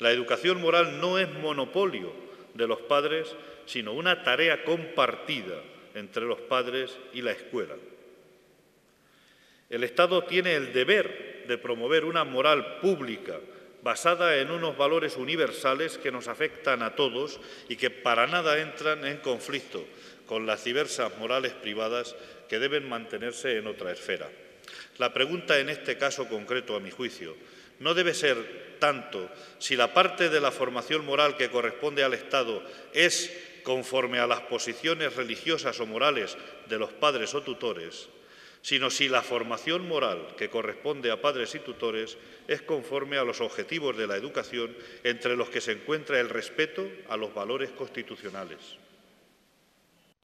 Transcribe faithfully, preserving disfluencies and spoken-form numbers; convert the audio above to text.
La educación moral no es monopolio de los padres, sino una tarea compartida entre los padres y la escuela. El Estado tiene el deber de promover una moral pública basada en unos valores universales que nos afectan a todos y que para nada entran en conflicto con las diversas morales privadas que deben mantenerse en otra esfera. La pregunta en este caso concreto, a mi juicio, no debe ser tanto si la parte de la formación moral que corresponde al Estado es conforme a las posiciones religiosas o morales de los padres o tutores, sino si la formación moral que corresponde a padres y tutores es conforme a los objetivos de la educación, entre los que se encuentra el respeto a los valores constitucionales.